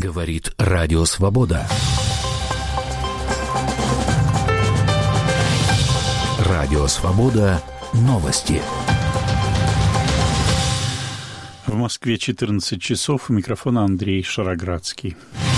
Говорит Радио Свобода. Радио Свобода. Новости. В Москве 14 часов. У микрофона Андрей Шароградский.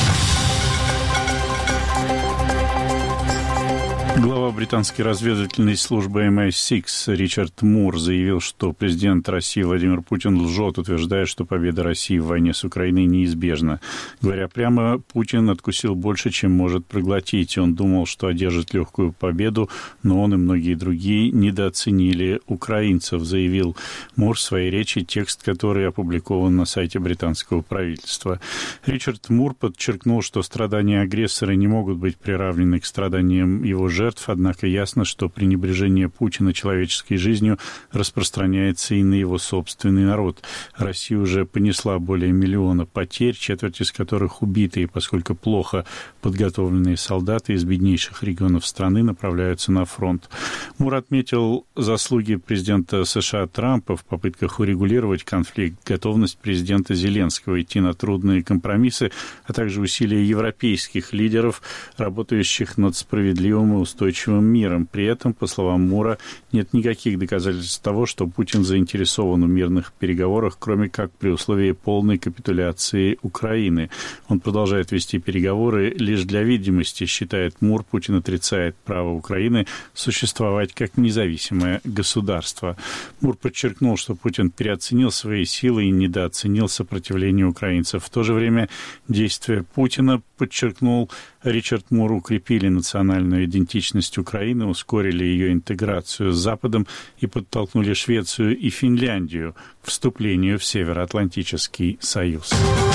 Глава британской разведывательной службы MI6 Ричард Мур заявил, что президент России Владимир Путин лжет, утверждая, что победа России в войне с Украиной неизбежна. Говоря прямо, Путин откусил больше, чем может проглотить. Он думал, что одержит легкую победу, но он и многие другие недооценили украинцев, заявил Мур в своей речи, текст которой опубликован на сайте британского правительства. Ричард Мур подчеркнул, что страдания агрессора не могут быть приравнены к страданиям его жертв, однако ясно, что пренебрежение Путина человеческой жизнью распространяется и на его собственный народ. Россия уже понесла более 1 миллиона потерь, четверть из которых убитые, поскольку плохо подготовленные солдаты из беднейших регионов страны направляются на фронт. Мур отметил заслуги президента США Трампа в попытках урегулировать конфликт, готовность президента Зеленского идти на трудные компромиссы, а также усилия европейских лидеров, работающих над справедливым и устойчивым миром. При этом, по словам Мура, нет никаких доказательств того, что Путин заинтересован в мирных переговорах, кроме как при условии полной капитуляции Украины. Он продолжает вести переговоры лишь для видимости, считает Мур. Путин отрицает право Украины существовать как независимое государство. Мур подчеркнул, что Путин переоценил свои силы и недооценил сопротивление украинцев. В то же время действия Путина, подчеркнул Ричард Мур, укрепили национальную идентичность Украины, ускорили ее интеграцию с Западом и подтолкнули Швецию и Финляндию к вступлению в Североатлантический союз.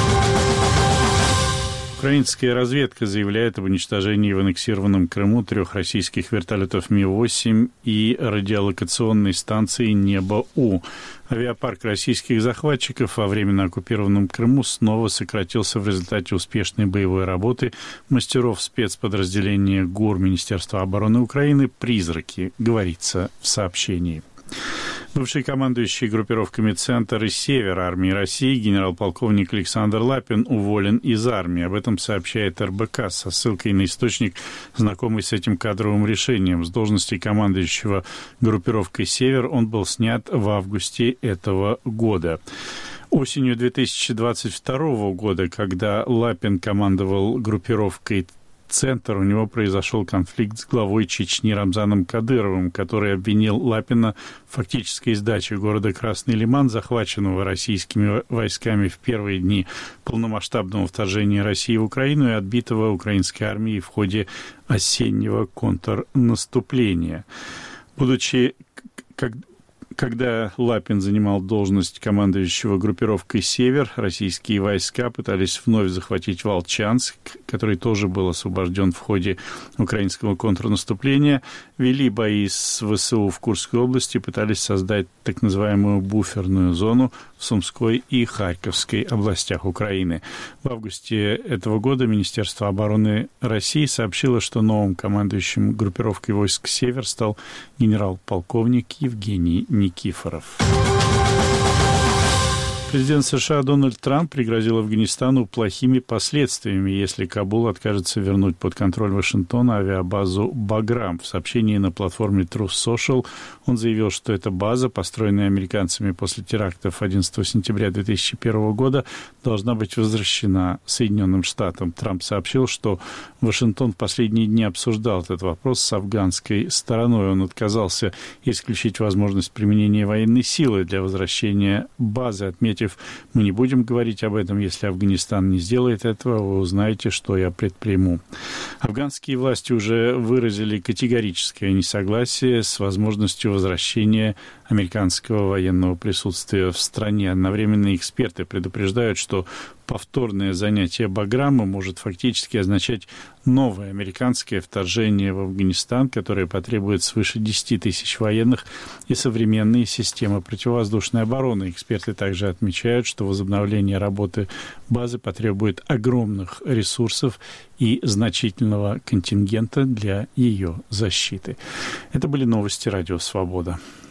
Украинская разведка заявляет об уничтожении в аннексированном Крыму 3 российских вертолетов Ми-8 и радиолокационной станции «Небо-У». Авиапарк российских захватчиков во временно оккупированном Крыму снова сократился в результате успешной боевой работы мастеров спецподразделения ГУР Министерства обороны Украины «Призраки», говорится в сообщении. Бывший командующий группировками «Центр» и «Север» армии России генерал-полковник Александр Лапин уволен из армии. Об этом сообщает РБК со ссылкой на источник, знакомый с этим кадровым решением. С должности командующего группировкой «Север» он был снят в августе этого года. Осенью 2022 года, когда Лапин командовал группировкой «Центр», у него произошел конфликт с главой Чечни Рамзаном Кадыровым, который обвинил Лапина в фактической сдаче города Красный Лиман, захваченного российскими войсками в первые дни полномасштабного вторжения России в Украину и отбитого украинской армией в ходе осеннего контрнаступления. Когда Лапин занимал должность командующего группировкой «Север», российские войска пытались вновь захватить Волчанск, который тоже был освобожден в ходе украинского контрнаступления, вели бои с ВСУ в Курской области, пытались создать так называемую буферную зону в Сумской и Харьковской областях Украины. В августе этого года Министерство обороны России сообщило, что новым командующим группировкой войск «Север» стал генерал-полковник Евгений Никифоров. Президент США Дональд Трамп пригрозил Афганистану плохими последствиями, если Кабул откажется вернуть под контроль Вашингтона авиабазу «Баграм». В сообщении на платформе Truth Social он заявил, что эта база, построенная американцами после терактов 11 сентября 2001 года, должна быть возвращена Соединенным Штатам. Трамп сообщил, что Вашингтон в последние дни обсуждал этот вопрос с афганской стороной. Он отказался исключить возможность применения военной силы для возвращения базы, отметив: «Мы не будем говорить об этом. Если Афганистан не сделает этого, вы узнаете, что я предприму». Афганские власти уже выразили категорическое несогласие с возможностью возвращения американского военного присутствия в стране. Одновременно эксперты предупреждают, что повторное занятие Баграма может фактически означать новое американское вторжение в Афганистан, которое потребует свыше 10 тысяч военных и современные системы противовоздушной обороны. Эксперты также отмечают, что возобновление работы базы потребует огромных ресурсов и значительного контингента для ее защиты. Это были новости Радио Свобода.